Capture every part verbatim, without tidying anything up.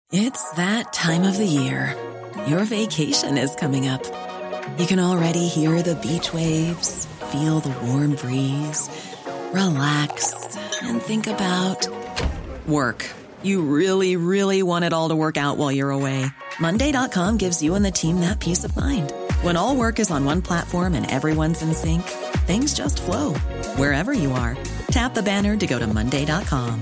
It's that time of the year. Your vacation is coming up. You can already hear the beach waves, feel the warm breeze, relax, and think about work. You really, really want it all to work out while you're away. Monday dot com gives you and the team that peace of mind. When all work is on one platform and everyone's in sync, things just flow. Wherever you are, tap the banner to go to Monday dot com.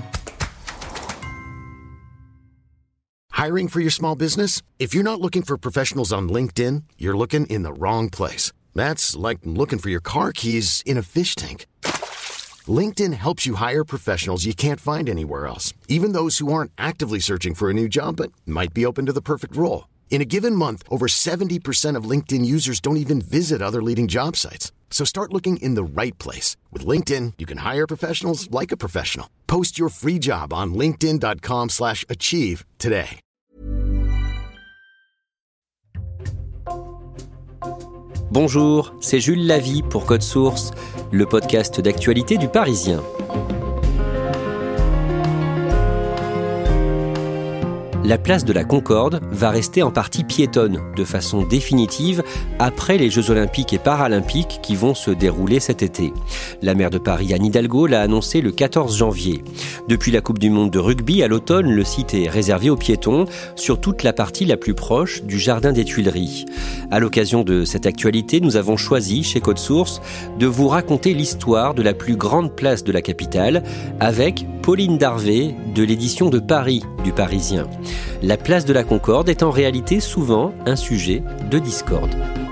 Hiring for your small business? If you're not looking for professionals on LinkedIn, you're looking in the wrong place. That's like looking for your car keys in a fish tank. LinkedIn helps you hire professionals you can't find anywhere else, even those who aren't actively searching for a new job but might be open to the perfect role. In a given month, over seventy percent of LinkedIn users don't even visit other leading job sites. So start looking in the right place. With LinkedIn, you can hire professionals like a professional. Post your free job on linkedin dot com slash achieve today. Bonjour, c'est Jules Lavie pour Code Source, le podcast d'actualité du Parisien. La place de la Concorde va rester en partie piétonne de façon définitive après les Jeux Olympiques et Paralympiques qui vont se dérouler cet été. La maire de Paris, Anne Hidalgo, l'a annoncé le quatorze janvier. Depuis la Coupe du Monde de rugby à l'automne, le site est réservé aux piétons sur toute la partie la plus proche du Jardin des Tuileries. À l'occasion de cette actualité, nous avons choisi, chez Code Source, de vous raconter l'histoire de la plus grande place de la capitale avec Pauline Darvé de l'édition de Paris du Parisien. La place de la Concorde est en réalité souvent un sujet de discorde.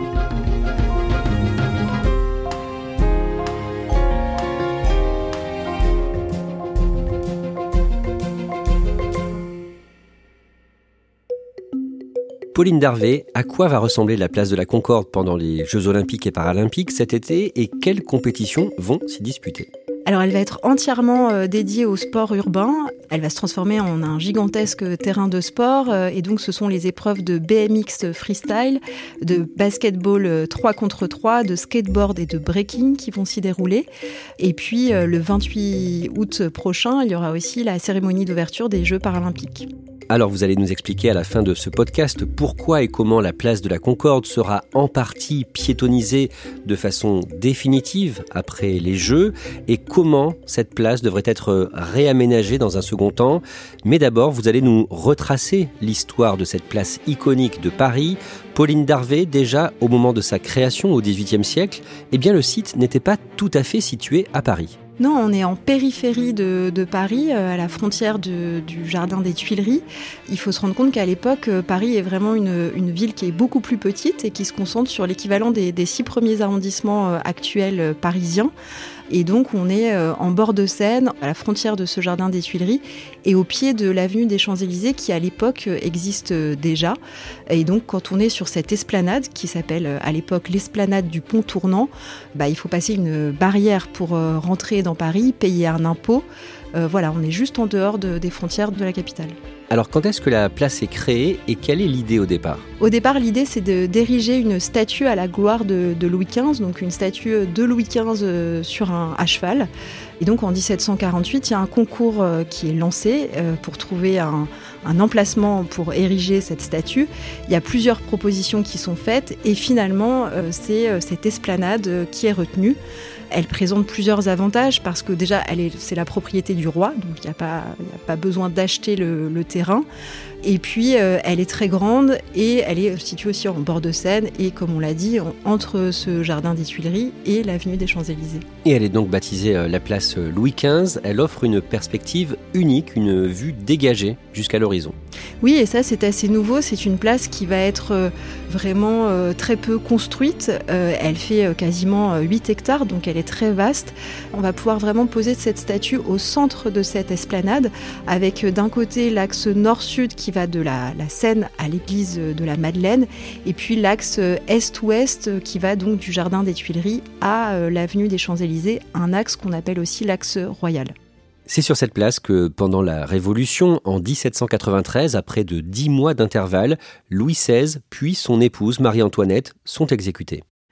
Pauline Darvé, à quoi va ressembler la place de la Concorde pendant les Jeux Olympiques et Paralympiques cet été et quelles compétitions vont s'y disputer ? Alors elle va être entièrement euh, dédiée au sport urbain. Elle va se transformer en un gigantesque terrain de sport. Euh, et donc ce sont les épreuves de B M X freestyle, de basketball trois contre trois, de skateboard et de breaking qui vont s'y dérouler. Et puis euh, le vingt-huit août prochain, il y aura aussi la cérémonie d'ouverture des Jeux paralympiques. Alors vous allez nous expliquer à la fin de ce podcast pourquoi et comment la place de la Concorde sera en partie piétonnisée de façon définitive après les Jeux et comment cette place devrait être réaménagée dans un second temps. Mais d'abord, vous allez nous retracer l'histoire de cette place iconique de Paris. Pauline Darvé, déjà au moment de sa création au dix-huitième siècle, eh bien le site n'était pas tout à fait situé à Paris. Non, on est en périphérie de, de Paris, à la frontière de, du Jardin des Tuileries. Il faut se rendre compte qu'à l'époque, Paris est vraiment une, une ville qui est beaucoup plus petite et qui se concentre sur l'équivalent des, des six premiers arrondissements actuels parisiens. Et donc, on est en bord de Seine, à la frontière de ce Jardin des Tuileries, et au pied de l'avenue des Champs-Élysées, qui à l'époque existe déjà. Et donc, quand on est sur cette esplanade, qui s'appelle à l'époque l'esplanade du Pont Tournant, bah, il faut passer une barrière pour rentrer dans Paris, payer un impôt. Euh, voilà, on est juste en dehors de, des frontières de la capitale. Alors, quand est-ce que la place est créée et quelle est l'idée au départ ? Au départ, l'idée, c'est de, d'ériger une statue à la gloire de, de Louis quinze, donc une statue de Louis quinze euh, sur un à cheval. Et donc, en dix-sept cent quarante-huit, il y a un concours euh, qui est lancé euh, pour trouver un, un emplacement pour ériger cette statue. Il y a plusieurs propositions qui sont faites et finalement, euh, c'est euh, cette esplanade euh, qui est retenue. Elle présente plusieurs avantages parce que déjà, elle est, c'est la propriété du roi, donc il n'y a pas, il n'y a pas besoin d'acheter le, le terrain. Et puis, euh, elle est très grande et elle est située aussi en bord de Seine et, comme on l'a dit, en, entre ce Jardin des Tuileries et l'avenue des Champs-Élysées. Et elle est donc baptisée euh, la place Louis quinze. Elle offre une perspective unique, une vue dégagée jusqu'à l'horizon. Oui, et ça, c'est assez nouveau. C'est une place qui va être euh, vraiment euh, très peu construite. Euh, elle fait euh, quasiment huit hectares, donc elle est très vaste. On va pouvoir vraiment poser cette statue au centre de cette esplanade, avec euh, d'un côté l'axe nord-sud qui va de la, la Seine à l'église de la Madeleine, et puis l'axe est-ouest qui va donc du Jardin des Tuileries à euh, l'avenue des Champs-Élysées, un axe qu'on appelle aussi l'axe royal. C'est sur cette place que, pendant la Révolution, en dix-sept cent quatre-vingt-treize, après de dix mois d'intervalle, Louis seize puis son épouse Marie-Antoinette sont exécutés.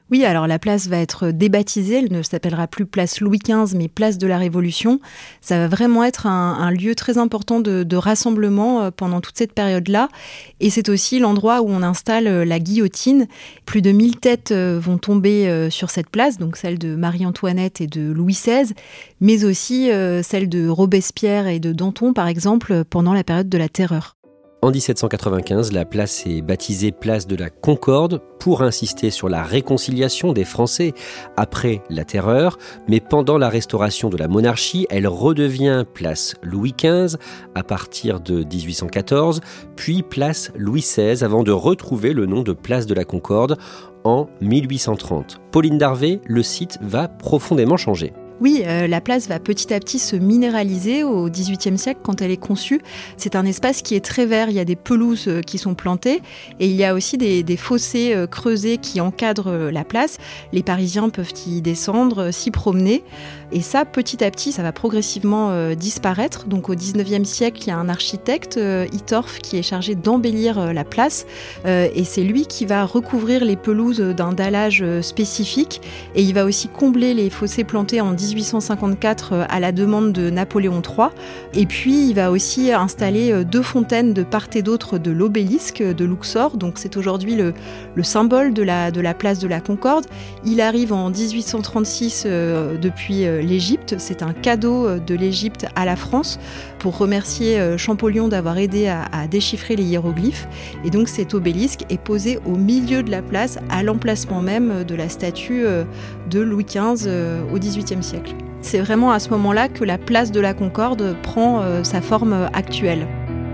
Oui, alors la place va être débaptisée, elle ne s'appellera plus place Louis quinze, mais place de la Révolution. Ça va vraiment être un, un lieu très important de, de rassemblement pendant toute cette période-là. Et c'est aussi l'endroit où on installe la guillotine. Plus de mille têtes vont tomber sur cette place, donc celle de Marie-Antoinette et de Louis seize, mais aussi celle de Robespierre et de Danton, par exemple, pendant la période de la Terreur. En dix-sept cent quatre-vingt-quinze, la place est baptisée place de la Concorde pour insister sur la réconciliation des Français après la Terreur. Mais pendant la restauration de la monarchie, elle redevient place Louis quinze à partir de dix-huit cent quatorze, puis place Louis seize avant de retrouver le nom de place de la Concorde en mille huit cent trente. Pauline Darvé, le site va profondément changer. Oui, euh, la place va petit à petit se minéraliser au dix-huitième siècle quand elle est conçue. C'est un espace qui est très vert, il y a des pelouses euh, qui sont plantées et il y a aussi des, des fossés euh, creusés qui encadrent euh, la place. Les Parisiens peuvent y descendre, euh, s'y promener et ça, petit à petit, ça va progressivement euh, disparaître. Donc au dix-neuvième siècle, il y a un architecte, euh, Hittorf, qui est chargé d'embellir euh, la place euh, et c'est lui qui va recouvrir les pelouses d'un dallage euh, spécifique et il va aussi combler les fossés plantés en dix-huit cent cinquante-quatre à la demande de Napoléon trois. Et puis, il va aussi installer deux fontaines de part et d'autre de l'obélisque de Luxor. Donc, c'est aujourd'hui le, le symbole de la, de la place de la Concorde. Il arrive en dix-huit cent trente-six euh, depuis euh, l'Égypte. C'est un cadeau de l'Égypte à la France pour remercier euh, Champollion d'avoir aidé à, à déchiffrer les hiéroglyphes. Et donc, cet obélisque est posé au milieu de la place, à l'emplacement même de la statue euh, de Louis quinze euh, au dix-huitième siècle. C'est vraiment à ce moment-là que la place de la Concorde prend euh, sa forme actuelle.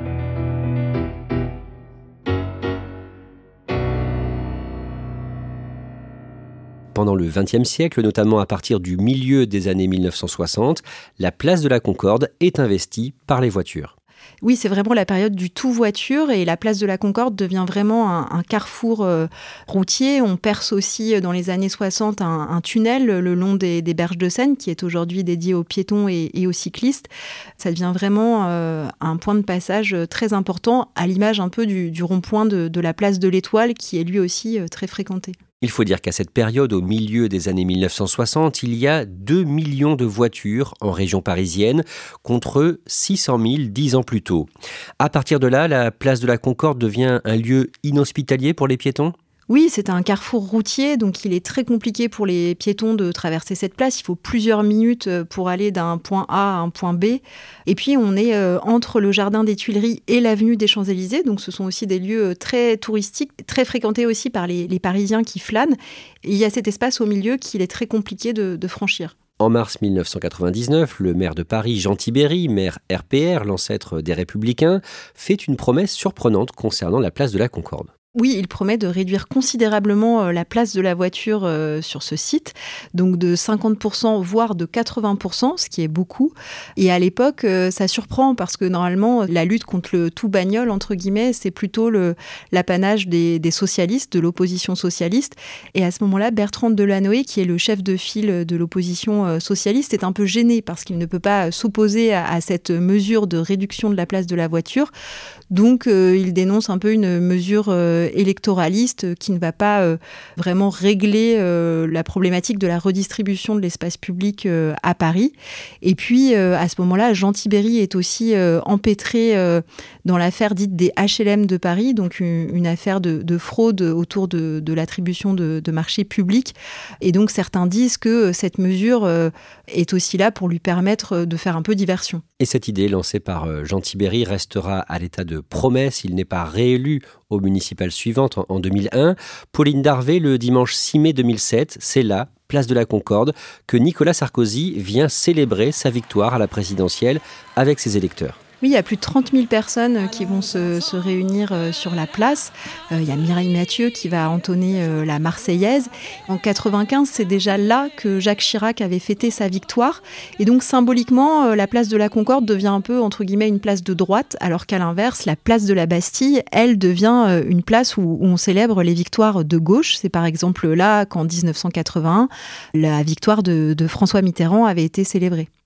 Pendant le vingtième siècle, notamment à partir du milieu des années mille neuf cent soixante, la place de la Concorde est investie par les voitures. Oui, c'est vraiment la période du tout voiture et la place de la Concorde devient vraiment un, un carrefour euh, routier. On perce aussi dans les années soixante un, un tunnel le long des, des berges de Seine qui est aujourd'hui dédié aux piétons et, et aux cyclistes. Ça devient vraiment euh, un point de passage très important à l'image un peu du, du rond-point de, de la place de l'Étoile qui est lui aussi euh, très fréquenté. Il faut dire qu'à cette période, au milieu des années mille neuf cent soixante, il y a deux millions de voitures en région parisienne, contre six cent mille dix ans plus tôt. À partir de là, la place de la Concorde devient un lieu inhospitalier pour les piétons ? Oui, c'est un carrefour routier, donc il est très compliqué pour les piétons de traverser cette place. Il faut plusieurs minutes pour aller d'un point A à un point B. Et puis, on est entre le jardin des Tuileries et l'avenue des Champs-Élysées. Donc, ce sont aussi des lieux très touristiques, très fréquentés aussi par les, les Parisiens qui flânent. Et il y a cet espace au milieu qu'il est très compliqué de, de franchir. En mars mille neuf cent quatre-vingt-dix-neuf, le maire de Paris, Jean Tibéri, maire R P R, l'ancêtre des Républicains, fait une promesse surprenante concernant la place de la Concorde. Oui, il promet de réduire considérablement la place de la voiture sur ce site, donc de cinquante pour cent voire de quatre-vingts pour cent, ce qui est beaucoup. Et à l'époque, ça surprend parce que normalement, la lutte contre le tout bagnole, entre guillemets, c'est plutôt le, l'apanage des, des socialistes, de l'opposition socialiste. Et à ce moment-là, Bertrand Delanoë, qui est le chef de file de l'opposition socialiste, est un peu gêné parce qu'il ne peut pas s'opposer à, à cette mesure de réduction de la place de la voiture. Donc, euh, il dénonce un peu une mesure euh, électoraliste qui ne va pas euh, vraiment régler euh, la problématique de la redistribution de l'espace public euh, à Paris. Et puis, euh, à ce moment-là, Jean Tibéri est aussi euh, empêtré euh, dans l'affaire dite des H L M de Paris, donc une, une affaire de, de fraude autour de, de l'attribution de, de marchés publics. Et donc, certains disent que cette mesure euh, est aussi là pour lui permettre de faire un peu diversion. Et cette idée lancée par Jean Tibéri restera à l'état de promesse. Il n'est pas réélu aux municipales suivantes en deux mille un. Pauline Darvé, le dimanche six mai deux mille sept, c'est là, place de la Concorde, que Nicolas Sarkozy vient célébrer sa victoire à la présidentielle avec ses électeurs. Oui, il y a plus de trente mille personnes qui vont se, se réunir sur la place. Euh, il y a Mireille Mathieu qui va entonner euh, la Marseillaise. En quatre-vingt-quinze, c'est déjà là que Jacques Chirac avait fêté sa victoire. Et donc, symboliquement, euh, la place de la Concorde devient un peu, entre guillemets, une place de droite, alors qu'à l'inverse, la place de la Bastille, elle, devient euh, une place où, où on célèbre les victoires de gauche. C'est par exemple là qu'en dix-neuf cent quatre-vingt-un, la victoire de, de François Mitterrand avait été célébrée.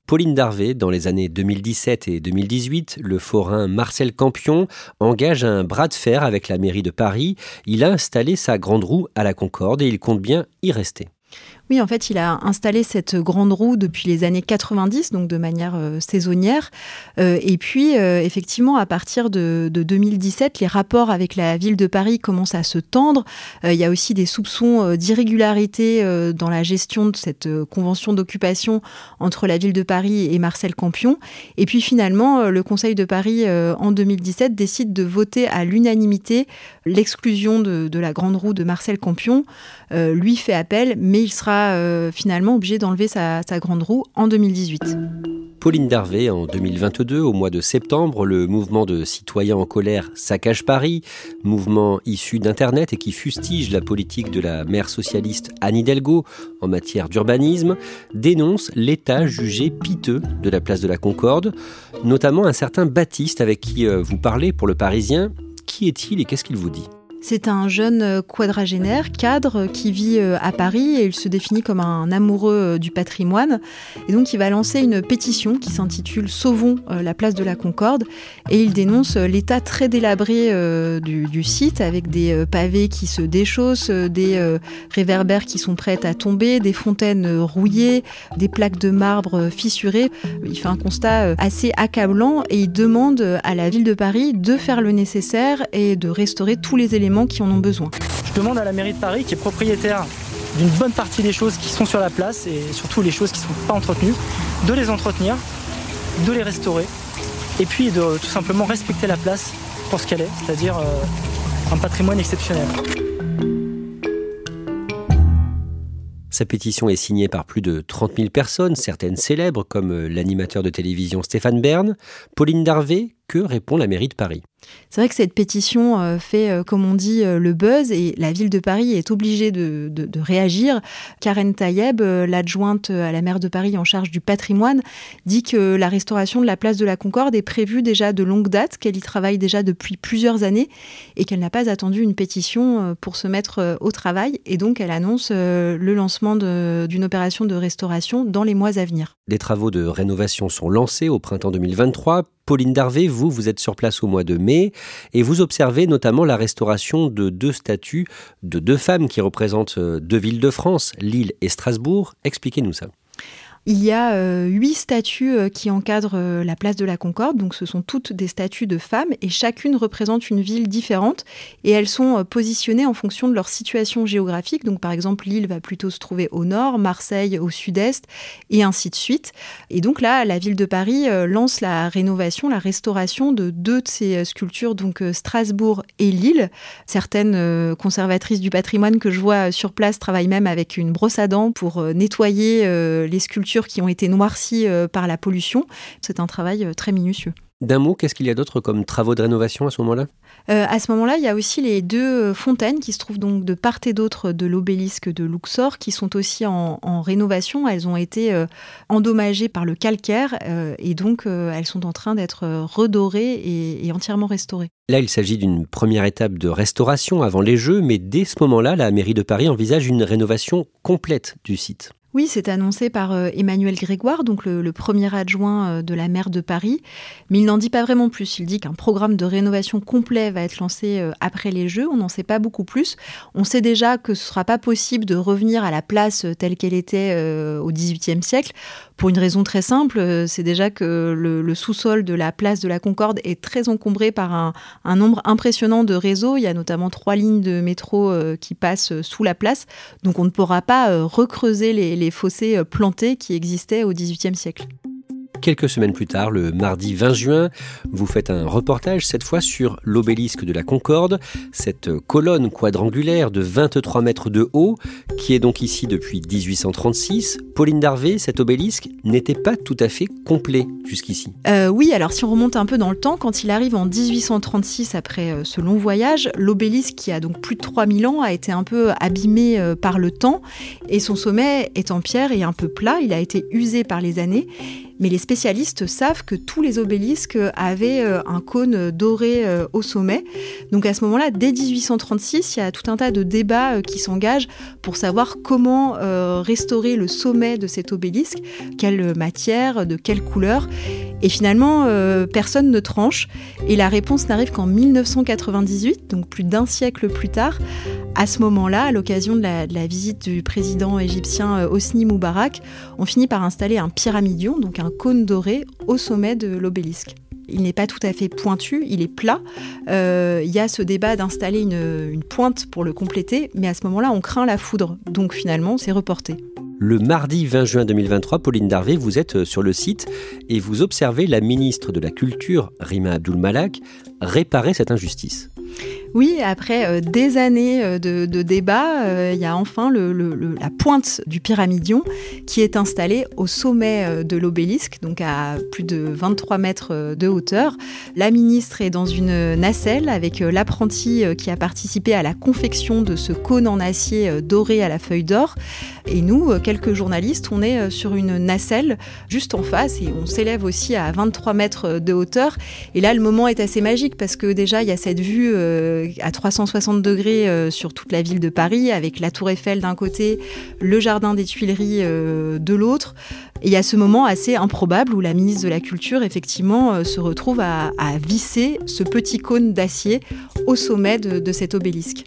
Pauline Darvé, dans les années deux mille dix-sept et deux mille dix-huit, le forain Marcel Campion engage un bras de fer avec la mairie de Paris. Il a installé sa grande roue à la Concorde et il compte bien y rester. Oui, en fait, il a installé cette grande roue depuis les années quatre-vingt-dix, donc de manière euh, saisonnière. Euh, et puis, euh, effectivement, à partir de, de deux mille dix-sept, les rapports avec la ville de Paris commencent à se tendre. Euh, il y a aussi des soupçons euh, d'irrégularité euh, dans la gestion de cette euh, convention d'occupation entre la ville de Paris et Marcel Campion. Et puis, finalement, euh, le Conseil de Paris, euh, en deux mille dix-sept, décide de voter à l'unanimité l'exclusion de, de la grande roue de Marcel Campion. Euh, lui fait appel, mais il sera Euh, finalement obligé d'enlever sa, sa grande roue en deux mille dix-huit. Pauline Darvé, en deux mille vingt-deux, au mois de septembre, le mouvement de citoyens en colère Saccage Paris, mouvement issu d'Internet et qui fustige la politique de la maire socialiste Anne Hidalgo en matière d'urbanisme, dénonce l'état jugé piteux de la place de la Concorde, notamment un certain Baptiste avec qui euh, vous parlez pour Le Parisien. Qui est-il et qu'est-ce qu'il vous dit ? C'est un jeune quadragénaire, cadre, qui vit à Paris et il se définit comme un amoureux du patrimoine. Et donc il va lancer une pétition qui s'intitule « Sauvons la place de la Concorde » et il dénonce l'état très délabré du, du site avec des pavés qui se déchaussent, des réverbères qui sont prêts à tomber, des fontaines rouillées, des plaques de marbre fissurées. Il fait un constat assez accablant et il demande à la ville de Paris de faire le nécessaire et de restaurer tous les éléments qui en ont besoin. Je demande à la mairie de Paris, qui est propriétaire d'une bonne partie des choses qui sont sur la place et surtout les choses qui ne sont pas entretenues, de les entretenir, de les restaurer et puis de tout simplement respecter la place pour ce qu'elle est, c'est-à-dire euh, un patrimoine exceptionnel. Sa pétition est signée par plus de trente mille personnes, certaines célèbres comme l'animateur de télévision Stéphane Bern. Pauline Darvé, que répond la mairie de Paris ? C'est vrai que cette pétition fait, comme on dit, le buzz et la ville de Paris est obligée de, de, de réagir. Karen Tayeb, l'adjointe à la maire de Paris en charge du patrimoine, dit que la restauration de la place de la Concorde est prévue déjà de longue date, qu'elle y travaille déjà depuis plusieurs années et qu'elle n'a pas attendu une pétition pour se mettre au travail. Et donc, elle annonce le lancement de, d'une opération de restauration dans les mois à venir. Des travaux de rénovation sont lancés au printemps deux mille vingt-trois. Pauline Darvé, vous, vous êtes sur place au mois de mai et vous observez notamment la restauration de deux statues de deux femmes qui représentent deux villes de France, Lille et Strasbourg. Expliquez-nous ça. Il y a euh, huit statues euh, qui encadrent euh, la place de la Concorde, donc ce sont toutes des statues de femmes et chacune représente une ville différente et elles sont euh, positionnées en fonction de leur situation géographique. Donc par exemple, Lille va plutôt se trouver au nord, Marseille au sud-est et ainsi de suite. Et donc là, la ville de Paris euh, lance la rénovation, la restauration de deux de ces euh, sculptures, donc euh, Strasbourg et Lille. Certaines euh, conservatrices du patrimoine que je vois euh, sur place travaillent même avec une brosse à dents pour euh, nettoyer euh, les sculptures qui ont été noircies par la pollution. C'est un travail très minutieux. D'un mot, qu'est-ce qu'il y a d'autre comme travaux de rénovation à ce moment-là ? euh, À ce moment-là, il y a aussi les deux fontaines qui se trouvent donc de part et d'autre de l'obélisque de Luxor, qui sont aussi en, en rénovation. Elles ont été euh, endommagées par le calcaire euh, et donc euh, elles sont en train d'être redorées et, et entièrement restaurées. Là, il s'agit d'une première étape de restauration avant les Jeux, mais dès ce moment-là, la mairie de Paris envisage une rénovation complète du site. Oui, c'est annoncé par euh, Emmanuel Grégoire, donc le, le premier adjoint euh, de la maire de Paris. Mais il n'en dit pas vraiment plus. Il dit qu'un programme de rénovation complet va être lancé euh, après les Jeux. On n'en sait pas beaucoup plus. On sait déjà que ce ne sera pas possible de revenir à la place telle qu'elle était euh, au dix-huitième siècle. Pour une raison très simple, euh, c'est déjà que le, le sous-sol de la place de la Concorde est très encombré par un, un nombre impressionnant de réseaux. Il y a notamment trois lignes de métro euh, qui passent sous la place. Donc on ne pourra pas euh, recreuser les, les fossés plantés qui existaient au dix-huitième siècle. Quelques semaines plus tard, le mardi vingt juin, vous faites un reportage, cette fois sur l'obélisque de la Concorde, cette colonne quadrangulaire de vingt-trois mètres de haut, qui est donc ici depuis dix-huit cent trente-six. Pauline Darvé, cet obélisque n'était pas tout à fait complet jusqu'ici. Euh, oui, alors si on remonte un peu dans le temps, quand il arrive en dix-huit cent trente-six, après euh, ce long voyage, l'obélisque, qui a donc plus de trois mille ans, a été un peu abîmé euh, par le temps, et son sommet est en pierre et un peu plat, il a été usé par les années. Mais les spécialistes savent que tous les obélisques avaient un cône doré au sommet. Donc à ce moment-là, dès dix-huit cent trente-six, il y a tout un tas de débats qui s'engagent pour savoir comment euh, restaurer le sommet de cet obélisque, quelle matière, de quelle couleur. Et finalement, euh, personne ne tranche. Et la réponse n'arrive qu'en dix-neuf cent quatre-vingt-dix-huit, donc plus d'un siècle plus tard. À ce moment-là, à l'occasion de la, de la visite du président égyptien Hosni Moubarak, on finit par installer un pyramidion, donc un cône doré, au sommet de l'obélisque. Il n'est pas tout à fait pointu, il est plat. Euh, il y a ce débat d'installer une, une pointe pour le compléter, mais à ce moment-là, on craint la foudre. Donc finalement, c'est reporté. Le mardi vingt juin deux mille vingt-trois, Pauline Darvé, vous êtes sur le site et vous observez la ministre de la Culture, Rima Abdul-Malak, réparer cette injustice. Oui, après euh, des années euh, de, de débats, euh, il y a enfin le, le, le, la pointe du pyramidion qui est installée au sommet euh, de l'obélisque, donc à plus de vingt-trois mètres euh, de hauteur. La ministre est dans une nacelle avec euh, l'apprenti euh, qui a participé à la confection de ce cône en acier euh, doré à la feuille d'or. Et nous, euh, quelques journalistes, on est euh, sur une nacelle juste en face et on s'élève aussi à vingt-trois mètres de hauteur. Et là, le moment est assez magique parce que déjà, il y a cette vue euh, à trois cent soixante degrés euh, sur toute la ville de Paris, avec la Tour Eiffel d'un côté, le jardin des Tuileries euh, de l'autre. Et il y a ce moment assez improbable où la ministre de la Culture, effectivement, euh, se retrouve à, à visser ce petit cône d'acier au sommet de, de cet obélisque.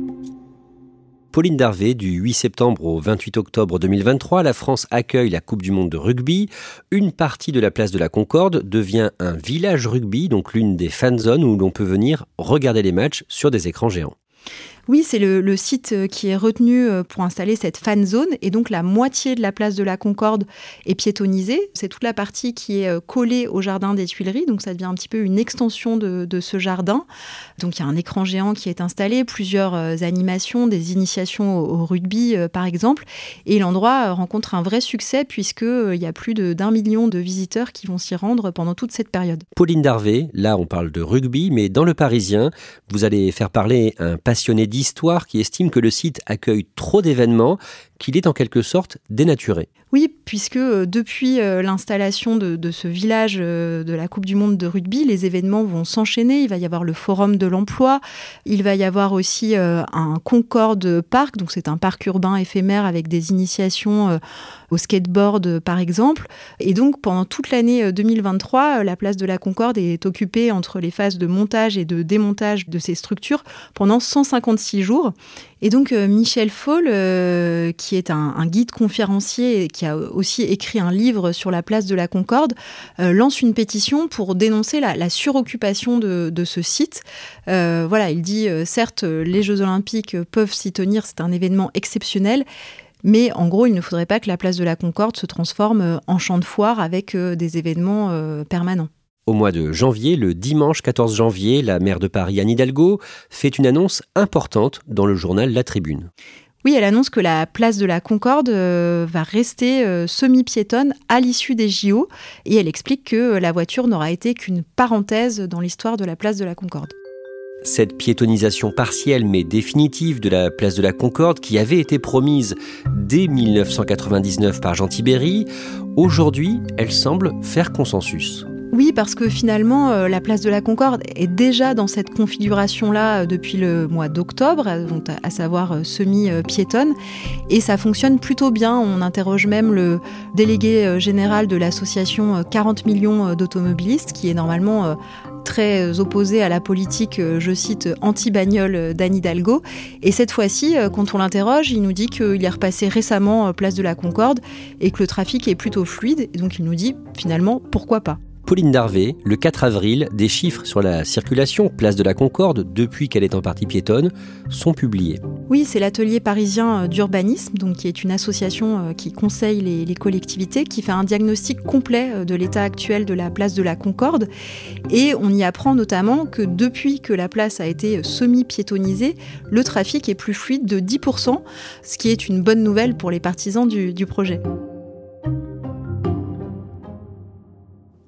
Pauline Darvé, du huit septembre au vingt-huit octobre deux mille vingt-trois, la France accueille la Coupe du Monde de rugby. Une partie de la place de la Concorde devient un village rugby, donc l'une des fan zones où l'on peut venir regarder les matchs sur des écrans géants. Oui, c'est le, le site qui est retenu pour installer cette fan zone et donc la moitié de la place de la Concorde est piétonnisée. C'est toute la partie qui est collée au jardin des Tuileries, donc ça devient un petit peu une extension de, de ce jardin. Donc il y a un écran géant qui est installé, plusieurs animations, des initiations au, au rugby par exemple, et l'endroit rencontre un vrai succès puisqu'il y a plus de, d'un million de visiteurs qui vont s'y rendre pendant toute cette période. Pauline Darvé, là on parle de rugby, mais dans Le Parisien, vous allez faire parler un passionné d'histoire qui estime que le site accueille trop d'événements, qu'il est en quelque sorte dénaturé. Oui, puisque euh, depuis euh, l'installation de, de ce village euh, de la Coupe du Monde de rugby, les événements vont s'enchaîner. Il va y avoir le Forum de l'Emploi, il va y avoir aussi euh, un Concorde Park, donc c'est un parc urbain éphémère avec des initiations euh, au skateboard euh, par exemple. Et donc pendant toute l'année euh, deux mille vingt-trois, euh, la place de la Concorde est occupée entre les phases de montage et de démontage de ces structures pendant cent cinquante-six jours. Et donc euh, Michel Faul, euh, qui est un, un guide conférencier et qui a aussi écrit un livre sur la place de la Concorde, euh, lance une pétition pour dénoncer la, la suroccupation de, de ce site. Euh, voilà, il dit euh, certes les Jeux Olympiques peuvent s'y tenir, c'est un événement exceptionnel. Mais en gros, il ne faudrait pas que la place de la Concorde se transforme en champ de foire avec euh, des événements euh, permanents. Au mois de janvier, le dimanche quatorze janvier, la maire de Paris, Anne Hidalgo, fait une annonce importante dans le journal La Tribune. Oui, elle annonce que la place de la Concorde euh, va rester euh, semi-piétonne à l'issue des J O et elle explique que la voiture n'aura été qu'une parenthèse dans l'histoire de la place de la Concorde. Cette piétonisation partielle mais définitive de la place de la Concorde, qui avait été promise dès dix-neuf cent quatre-vingt-dix-neuf par Jean Tibéri, aujourd'hui, elle semble faire consensus. Oui, parce que finalement, euh, la place de la Concorde est déjà dans cette configuration-là euh, depuis le mois d'octobre, donc à, à savoir euh, semi-piétonne, et ça fonctionne plutôt bien. On interroge même le délégué euh, général de l'association euh, quarante millions euh, d'automobilistes, qui est normalement euh, très opposé à la politique, euh, je cite, anti-bagnole euh, d'Anne Hidalgo. Et cette fois-ci, euh, quand on l'interroge, il nous dit qu'il est repassé récemment euh, place de la Concorde et que le trafic est plutôt fluide. Et donc il nous dit finalement, pourquoi pas ? Pauline Darvé, le quatre avril, des chiffres sur la circulation place de la Concorde, depuis qu'elle est en partie piétonne, sont publiés. Oui, c'est l'atelier parisien d'urbanisme, donc qui est une association qui conseille les, les collectivités, qui fait un diagnostic complet de l'état actuel de la place de la Concorde. Et on y apprend notamment que depuis que la place a été semi-piétonnisée, le trafic est plus fluide de dix pour cent, ce qui est une bonne nouvelle pour les partisans du, du projet.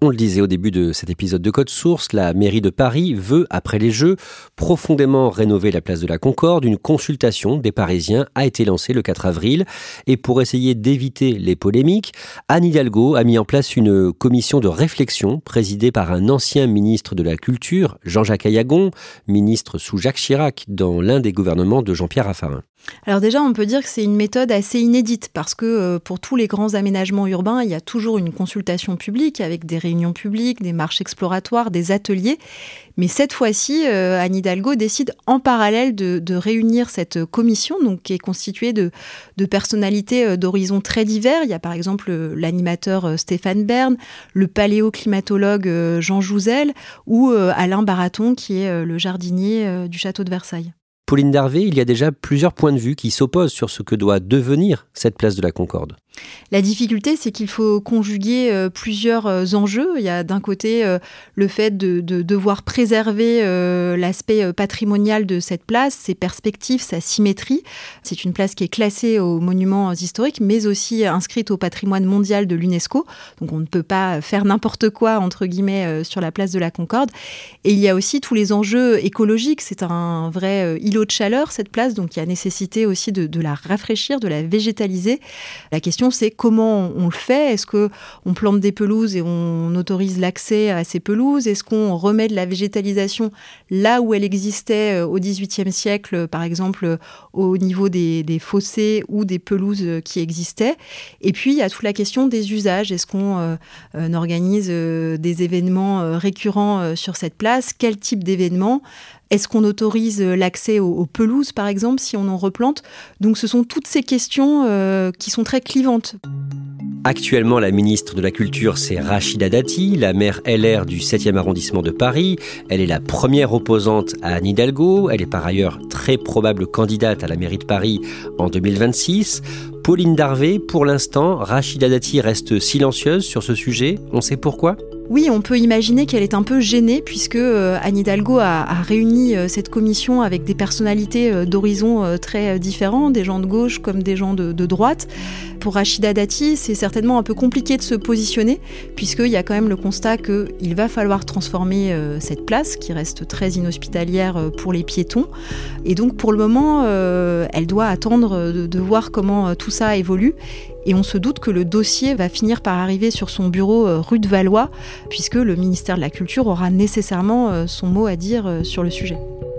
On le disait au début de cet épisode de Code Source, la mairie de Paris veut, après les Jeux, profondément rénover la place de la Concorde. Une consultation des Parisiens a été lancée le quatre avril. Et pour essayer d'éviter les polémiques, Anne Hidalgo a mis en place une commission de réflexion présidée par un ancien ministre de la Culture, Jean-Jacques Ayagon, ministre sous Jacques Chirac, dans l'un des gouvernements de Jean-Pierre Raffarin. Alors déjà, on peut dire que c'est une méthode assez inédite parce que euh, pour tous les grands aménagements urbains, il y a toujours une consultation publique avec des réunions publiques, des marches exploratoires, des ateliers. Mais cette fois-ci, euh, Anne Hidalgo décide en parallèle de, de réunir cette commission, donc qui est constituée de, de personnalités euh, d'horizons très divers. Il y a par exemple euh, l'animateur euh, Stéphane Bern, le paléoclimatologue euh, Jean Jouzel ou euh, Alain Baraton qui est euh, le jardinier euh, du château de Versailles. Pauline Darvé, il y a déjà plusieurs points de vue qui s'opposent sur ce que doit devenir cette place de la Concorde. La difficulté, c'est qu'il faut conjuguer euh, plusieurs euh, enjeux. Il y a d'un côté euh, le fait de, de devoir préserver euh, l'aspect euh, patrimonial de cette place, ses perspectives, sa symétrie. C'est une place qui est classée aux monuments euh, historiques, mais aussi inscrite au patrimoine mondial de l'UNESCO. Donc on ne peut pas faire n'importe quoi, entre guillemets, euh, sur la place de la Concorde. Et il y a aussi tous les enjeux écologiques. C'est un vrai euh, îlot de chaleur, cette place, donc il y a nécessité aussi de, de la rafraîchir, de la végétaliser. La question, c'est comment on le fait. Est-ce qu'on plante des pelouses et on autorise l'accès à ces pelouses ? Est-ce qu'on remet de la végétalisation là où elle existait au dix-huitième siècle, par exemple au niveau des, des fossés ou des pelouses qui existaient ? Et puis, il y a toute la question des usages. Est-ce qu'on euh, euh, organise euh, des événements euh, récurrents euh, sur cette place ? Quel type d'événements ? Est-ce qu'on autorise l'accès aux, aux pelouses, par exemple, si on en replante ? Donc ce sont toutes ces questions euh, qui sont très clivantes. Actuellement, la ministre de la Culture, c'est Rachida Dati, la maire L R du septième arrondissement de Paris. Elle est la première opposante à Anne Hidalgo. Elle est par ailleurs très probable candidate à la mairie de Paris en deux mille vingt-six. Pauline Darvé, pour l'instant, Rachida Dati reste silencieuse sur ce sujet. On sait pourquoi ? Oui, on peut imaginer qu'elle est un peu gênée puisque euh, Anne Hidalgo a, a réuni euh, cette commission avec des personnalités euh, d'horizons euh, très différents, des gens de gauche comme des gens de, de droite. Pour Rachida Dati, c'est certainement un peu compliqué de se positionner puisqu'il y a quand même le constat qu'il va falloir transformer euh, cette place qui reste très inhospitalière euh, pour les piétons. Et donc pour le moment, euh, elle doit attendre de, de voir comment euh, tout ça évolue. Et on se doute que le dossier va finir par arriver sur son bureau euh, rue de Valois, puisque le ministère de la Culture aura nécessairement euh, son mot à dire euh, sur le sujet.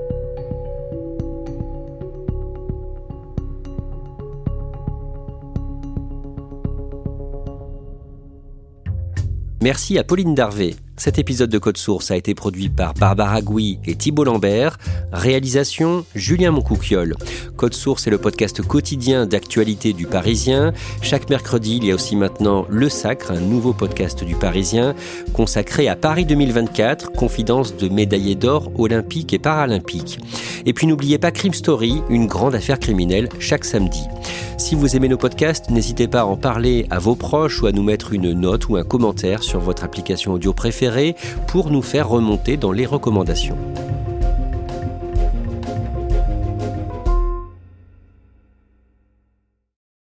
Merci à Pauline Darvé. Cet épisode de Code Source a été produit par Barbara Gouy et Thibault Lambert. Réalisation, Julien Moncouquiol. Code Source est le podcast quotidien d'actualité du Parisien. Chaque mercredi, il y a aussi maintenant Le Sacre, un nouveau podcast du Parisien, consacré à Paris deux mille vingt-quatre, confidence de médaillés d'or olympiques et paralympiques. Et puis n'oubliez pas Crime Story, une grande affaire criminelle, chaque samedi. Si vous aimez nos podcasts, n'hésitez pas à en parler à vos proches ou à nous mettre une note ou un commentaire sur votre application audio préférée pour nous faire remonter dans les recommandations.